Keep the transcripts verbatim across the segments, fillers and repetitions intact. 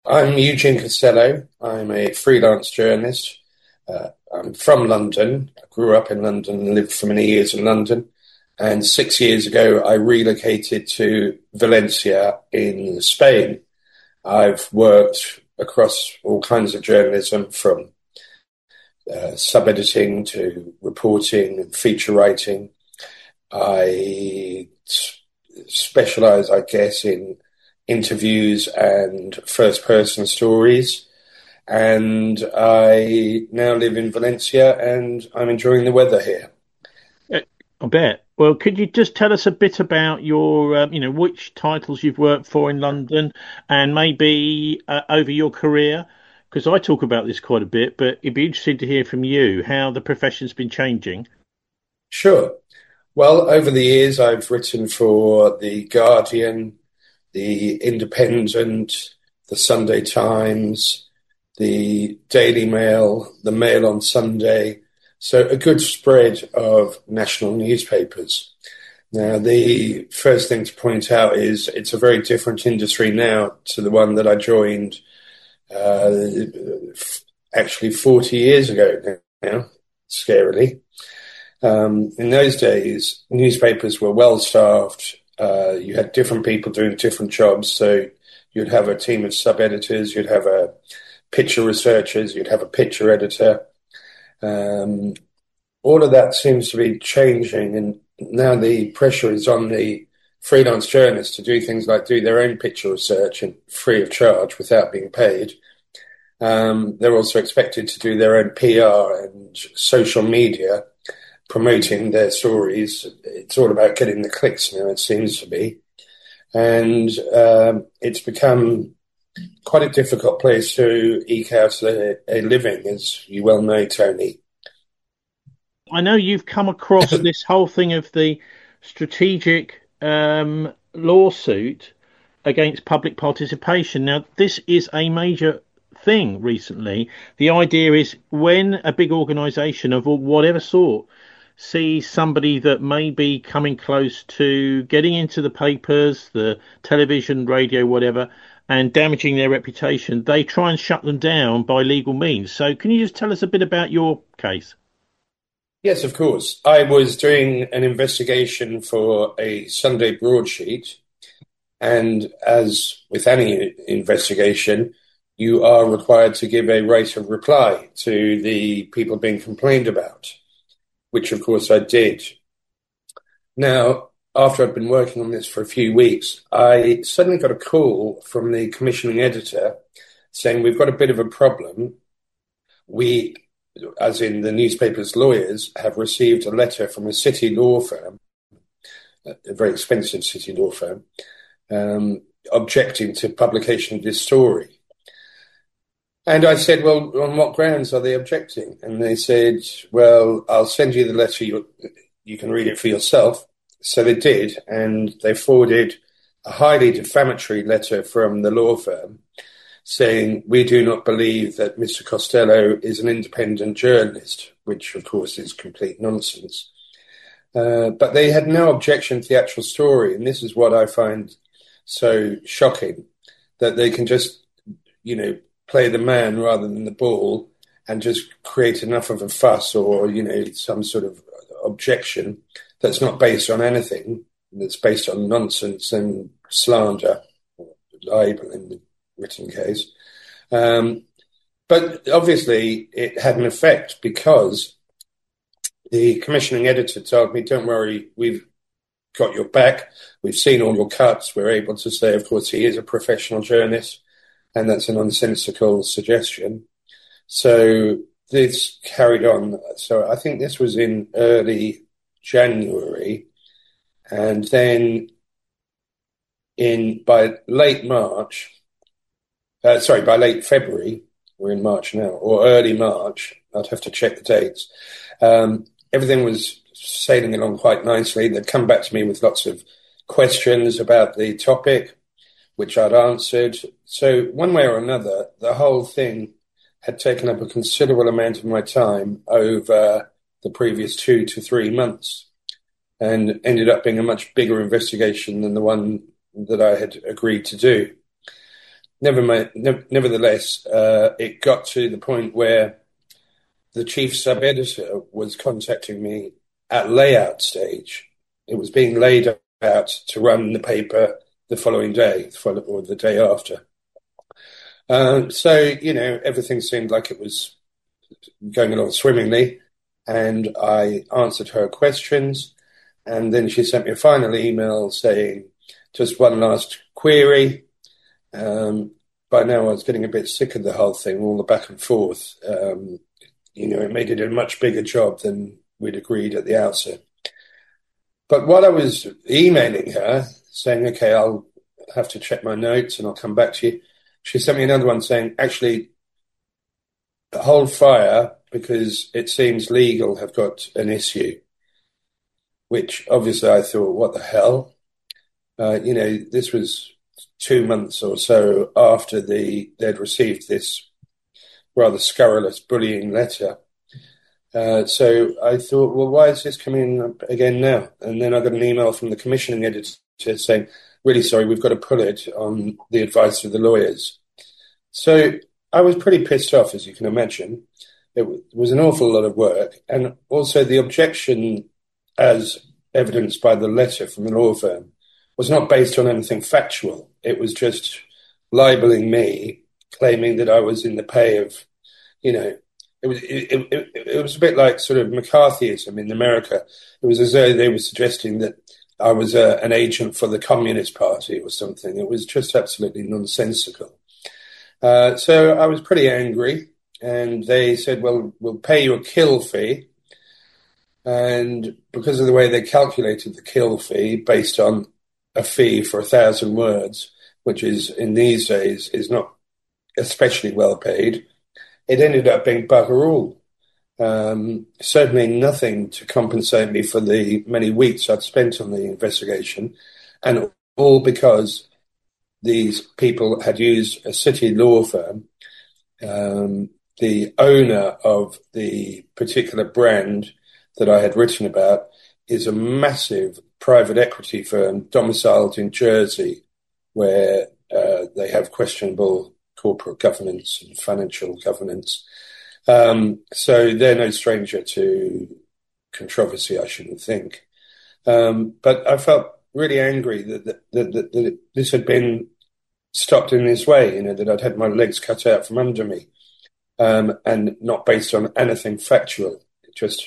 I'm Eugene Costello. I'm a freelance journalist. Uh, I'm from London. I grew up in London and lived for many years in London. And six years ago, I relocated to Valencia in Spain. I've worked across all kinds of journalism from uh, sub-editing to reporting and feature writing. I specialize, I guess, in interviews and first person stories. And I now live in Valencia and I'm enjoying the weather here. Uh, I bet. Well, could you just tell us a bit about your, um, you know, which titles you've worked for in London and maybe uh, over your career? Because I talk about this quite a bit, but it'd be interesting to hear from you how the profession's been changing. Sure. Well, over the years, I've written for The Guardian, The Independent, The Sunday Times, The Daily Mail, The Mail on Sunday. So a good spread of national newspapers. Now, the first thing to point out is it's a very different industry now to the one that I joined uh, actually forty years ago now, scarily. Um, in those days, newspapers were well staffed. Uh, you had different people doing different jobs. So you'd have a team of sub editors, you'd have a picture researchers, you'd have a picture editor. Um, all of that seems to be changing, and now the pressure is on the freelance journalists to do things like do their own picture research and free of charge without being paid. Um, they're also expected to do their own P R and social media promoting their stories. It's all about getting the clicks now, it seems to be. And um, it's become quite a difficult place to eke out a, a living, as you well know, Tony. I know you've come across this whole thing of the strategic um, lawsuit against public participation. Now, this is a major thing recently. The idea is when a big organisation of whatever sort sees somebody that may be coming close to getting into the papers, the television, radio, whatever, and damaging their reputation, they try and shut them down by legal means. So, can you just tell us a bit about your case? Yes, of course. I was doing an investigation for a Sunday broadsheet, and as with any investigation, you are required to give a right of reply to the people being complained about, which of course I did. Now, after I'd been working on this for a few weeks, I suddenly got a call from the commissioning editor saying, we've got a bit of a problem. We, as in the newspaper's lawyers, have received a letter from a city law firm, a very expensive city law firm, um, objecting to publication of this story. And I said, well, on what grounds are they objecting? And they said, well, I'll send you the letter. You, you can read it for yourself. So they did, and they forwarded a highly defamatory letter from the law firm saying, we do not believe that Mister Costello is an independent journalist, which of course is complete nonsense. Uh, but they had no objection to the actual story. And this is what I find so shocking, that they can just, you know, play the man rather than the ball and just create enough of a fuss or, you know, some sort of objection that's not based on anything, that's based on nonsense and slander, or libel in the written case. Um, but obviously it had an effect because the commissioning editor told me, don't worry, we've got your back. We've seen all your cuts. We're able to say, of course, he is a professional journalist, and that's a nonsensical suggestion. So this carried on. So I think this was in early January, and then in by late March, uh, sorry, by late February, we're in March now, or early March, I'd have to check the dates, um, everything was sailing along quite nicely. They'd come back to me with lots of questions about the topic, which I'd answered. So one way or another, the whole thing had taken up a considerable amount of my time over the previous two to three months and ended up being a much bigger investigation than the one that I had agreed to do. never mind, ne- nevertheless, uh, it got to the point where the chief sub-editor was contacting me at layout stage. It was being laid out to run the paper the following day, or the day after. Uh, so, you know, everything seemed like it was going along swimmingly, and I answered her questions, and then she sent me a final email saying, just one last query. Um, by now I was getting a bit sick of the whole thing, all the back and forth. Um, you know, it made it a much bigger job than we'd agreed at the outset. But while I was emailing her, saying, okay, I'll have to check my notes and I'll come back to you, she sent me another one saying, actually, hold fire because it seems legal have got an issue, which obviously I thought, what the hell? Uh, you know, this was two months or so after the they'd received this rather scurrilous bullying letter. Uh, so I thought, well, why is this coming up again now? And then I got an email from the commissioning editor saying, really sorry, we've got to pull it on the advice of the lawyers. So I was pretty pissed off, as you can imagine. It was an awful lot of work. And also the objection, as evidenced by the letter from the law firm, was not based on anything factual. It was just libeling me, claiming that I was in the pay of, you know, it was it, it, it was a bit like sort of McCarthyism in America. It was as though they were suggesting that I was a, an agent for the Communist Party or something. It was just absolutely nonsensical. Uh, so I was pretty angry, and they said, well, we'll pay you a kill fee. And because of the way they calculated the kill fee based on a fee for a thousand words, which is in these days is not especially well paid, it ended up being bugger all. Um, certainly nothing to compensate me for the many weeks I'd spent on the investigation, and all because these people had used a city law firm. Um, the owner of the particular brand that I had written about is a massive private equity firm domiciled in Jersey, where uh, they have questionable corporate governance and financial governance. Um, so they're no stranger to controversy, I shouldn't think. Um, but I felt really angry that, that, that, that, that this had been stopped in this way, you know, that I'd had my legs cut out from under me, um, and not based on anything factual, just,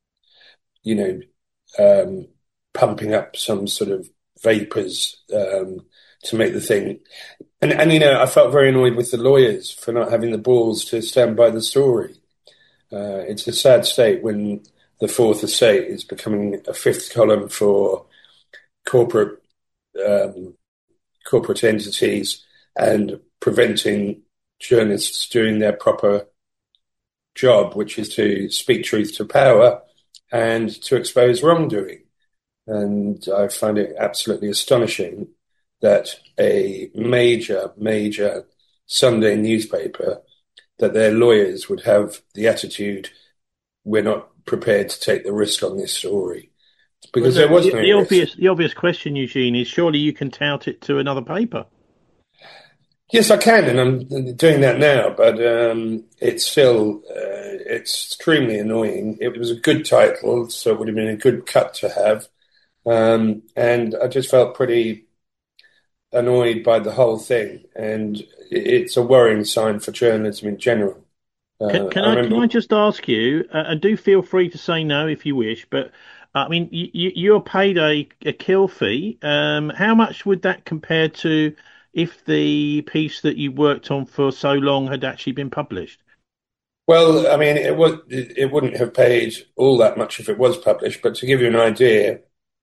you know, um, pumping up some sort of vapors um, to make the thing. And, and, you know, I felt very annoyed with the lawyers for not having the balls to stand by the story. Uh, it's a sad state when the fourth estate is becoming a fifth column for corporate um, corporate entities and preventing journalists doing their proper job, which is to speak truth to power and to expose wrongdoing. And I find it absolutely astonishing that a major, major Sunday newspaper, that their lawyers would have the attitude, we're not prepared to take the risk on this story. Because well, the, there was no the risk. obvious the obvious question, Eugene, is surely you can tout it to another paper. Yes, I can, and I'm doing that now. But um, it's still uh, it's extremely annoying. It was a good title, so it would have been a good cut to have, um, and I just felt pretty annoyed by the whole thing, and it's a worrying sign for journalism in general. Uh, can, can I, I remember... can I just ask you, uh, and do feel free to say no if you wish, but I mean, you, you're paid a, a kill fee. Um, how much would that compare to if the piece that you worked on for so long had actually been published? Well, I mean, it would it wouldn't have paid all that much if it was published, but to give you an idea,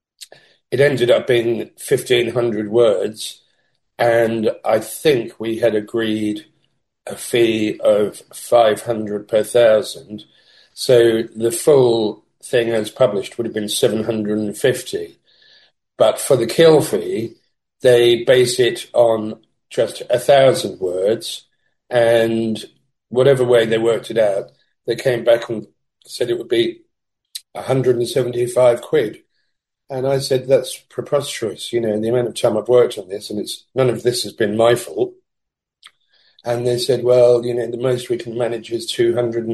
it ended up being fifteen hundred words, and I think we had agreed a fee of five hundred per thousand. So the full thing as published would have been seven hundred fifty. But for the kill fee, they base it on just a thousand words, and whatever way they worked it out, they came back and said it would be one hundred seventy-five quid. And I said, that's preposterous, you know, the amount of time I've worked on this, and it's none of this has been my fault. And they said, well, you know, the most we can manage is two hundred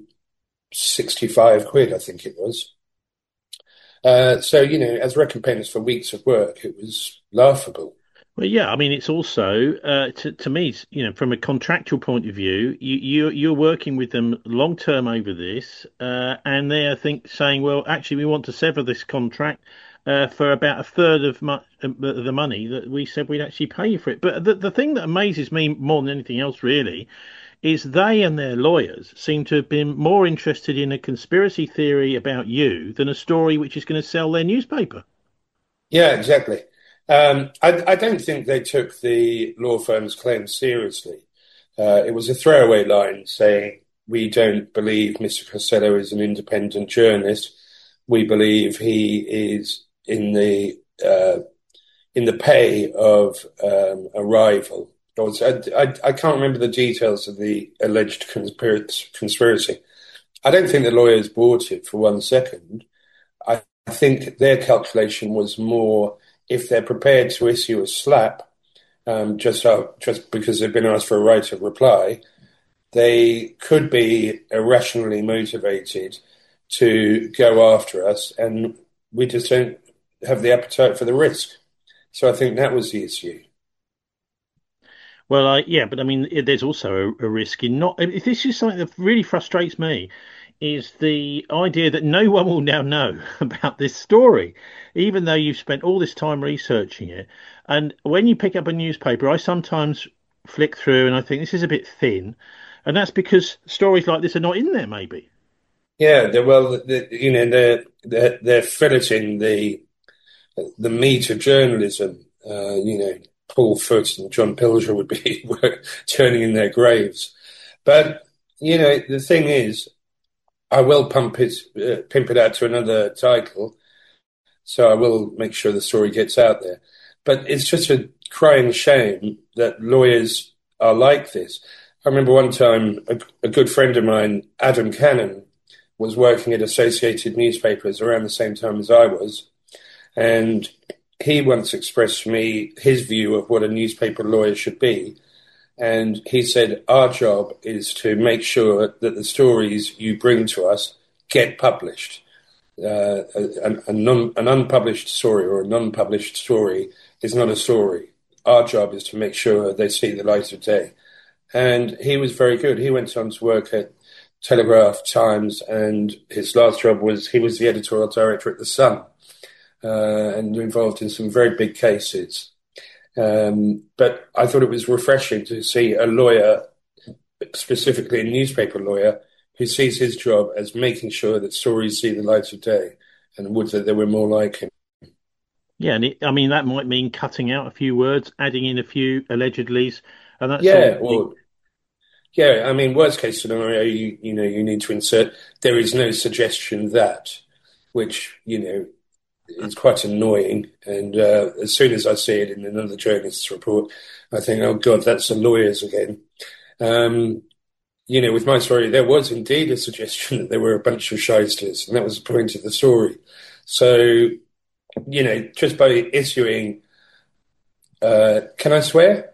sixty-five quid, I think it was. Uh, so, you know, as recompense for weeks of work, it was laughable. Well, yeah, I mean, it's also uh, to to me, it's, you know, from a contractual point of view, you you you're working with them long term over this, uh, and they I think saying, well, actually, we want to sever this contract uh, for about a third of mu the the money that we said we'd actually pay you for it. But the the thing that amazes me more than anything else, really, is they and their lawyers seem to have been more interested in a conspiracy theory about you than a story which is going to sell their newspaper. Yeah, exactly. Um, I, I don't think they took the law firm's claim seriously. Uh, it was a throwaway line saying, we don't believe Mister Costello is an independent journalist. We believe he is in the uh, in the pay of um, a rival. I, I, I can't remember the details of the alleged conspir- conspiracy. I don't think the lawyers bought it for one second. I, I think their calculation was more if they're prepared to issue a slap um, just out, just because they've been asked for a right of reply, they could be irrationally motivated to go after us, and we just don't have the appetite for the risk. So I think that was the issue. Well, I, yeah, but I mean, there's also a, a risk in not. If this is something that really frustrates me, is the idea that no one will now know about this story, even though you've spent all this time researching it. And when you pick up a newspaper, I sometimes flick through and I think this is a bit thin, and that's because stories like this are not in there, maybe. Yeah, they're, well, the, you know, they're, they're they're filleting the the meat of journalism. Uh, you know, Paul Foot and John Pilger would be turning in their graves. But you know, the thing is, I will pump it, uh, pimp it out to another title, so I will make sure the story gets out there. But it's just a crying shame that lawyers are like this. I remember one time a, a good friend of mine, Adam Cannon, was working at Associated Newspapers around the same time as I was, and he once expressed to me his view of what a newspaper lawyer should be. And he said, our job is to make sure that the stories you bring to us get published. Uh, a, a non, an unpublished story or a non-published story is not a story. Our job is to make sure they see the light of day. And he was very good. He went on to work at Telegraph, Times, and his last job was he was the editorial director at The Sun, uh, and involved in some very big cases. Um, but I thought it was refreshing to see a lawyer, specifically a newspaper lawyer, who sees his job as making sure that stories see the light of day, and would that there were more like him. Yeah, and it, I mean that might mean cutting out a few words, adding in a few allegedlys, and that sort of Yeah, thing. or yeah, I mean, worst case scenario, you you know, you need to insert there is no suggestion that, which you know is quite annoying. And uh, as soon as I see it in another journalist's report, I think, oh God, that's the lawyers again. Um, you know, with my story, there was indeed a suggestion that there were a bunch of shysters, and that was the point of the story. So, you know, just by issuing, uh, can I swear?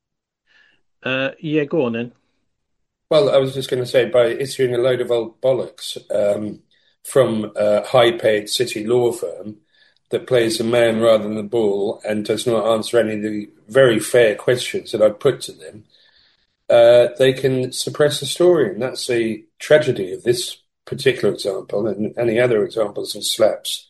Uh, yeah, go on then. Well, I was just going to say, by issuing a load of old bollocks um, from a high-paid city law firm that plays the man rather than the ball and does not answer any of the very fair questions that I put to them, uh, they can suppress the story. And that's the tragedy of this particular example and any other examples of slaps.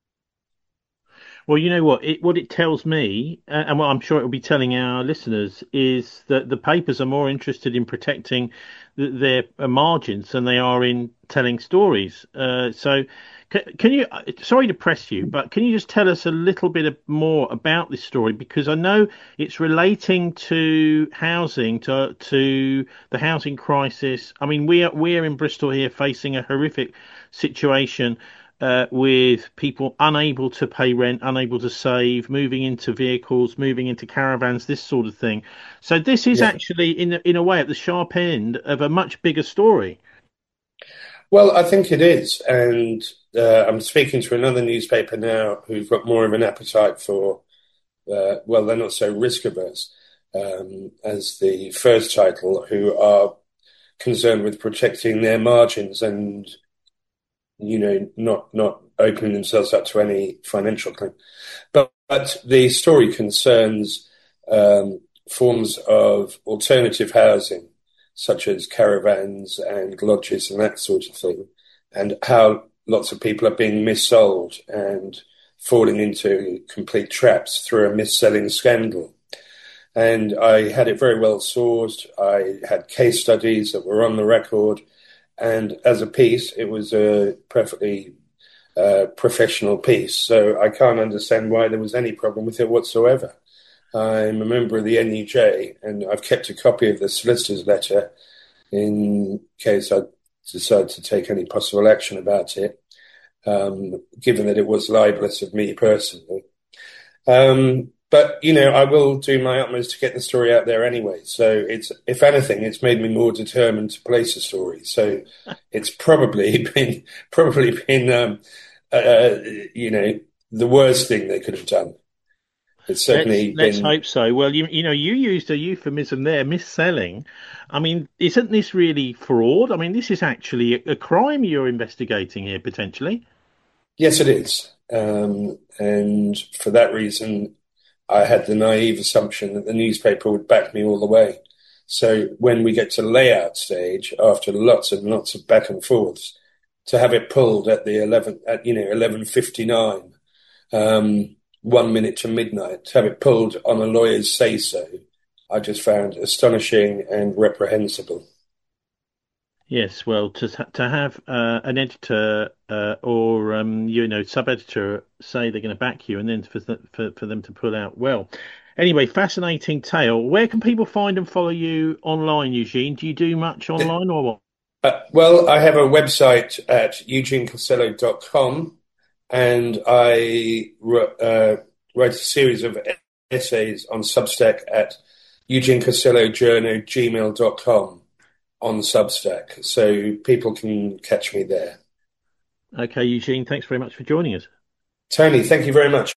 Well, you know what? It what it tells me, uh, and what I'm sure it will be telling our listeners, is that the papers are more interested in protecting th their uh, margins than they are in telling stories. Uh, so, can, can you? uh, Sorry to press you, but can you just tell us a little bit of- more about this story? Because I know it's relating to housing, to to the housing crisis. I mean, we are we're in Bristol here facing a horrific situation uh, with people unable to pay rent, unable to save, moving into vehicles, moving into caravans, this sort of thing. So this is Yeah. actually, in a, in a way, at the sharp end of a much bigger story. Well, I think it is. And uh, I'm speaking to another newspaper now who've got more of an appetite for, uh, well, they're not so risk averse. um, as the first title, who are concerned with protecting their margins and, you know, not not opening themselves up to any financial claim. But, but the story concerns um, forms of alternative housing, such as caravans and lodges and that sort of thing, and how lots of people are being missold and falling into complete traps through a mis-selling scandal. And I had it very well sourced. I had case studies that were on the record. And as a piece, it was a perfectly uh, professional piece. So I can't understand why there was any problem with it whatsoever. I'm a member of the N U J, and I've kept a copy of the solicitor's letter in case I decide to take any possible action about it, um, given that it was libelous of me personally. Um, but, you know, I will do my utmost to get the story out there anyway. So it's, if anything, it's made me more determined to place the story. So it's probably been, probably been, um, uh, you know, the worst thing they could have done. It's Let's certainly let's been. hope so. Well, you you know, you used a euphemism there, mis-selling. I mean, isn't this really fraud? I mean, this is actually a, a crime you're investigating here potentially. Yes, it is. Um, and for that reason, I had the naive assumption that the newspaper would back me all the way. So when we get to layout stage, after lots and lots of back and forths, to have it pulled at the eleven, at you know eleven fifty nine, um, one minute to midnight, to have it pulled on a lawyer's say so, I just found astonishing and reprehensible. Yes, well, to to have uh, an editor uh, or um, you know sub-editor say they're going to back you, and then for, th for for them to pull out. Well, anyway, fascinating tale. Where can people find and follow you online, Eugene? Do you do much online or what? Uh, well, I have a website at eugene costello dot com, and I uh, write a series of essays on Substack at eugene costello journo gmail dot com on Substack, so people can catch me there. Okay, Eugene, thanks very much for joining us. Tony, thank you very much.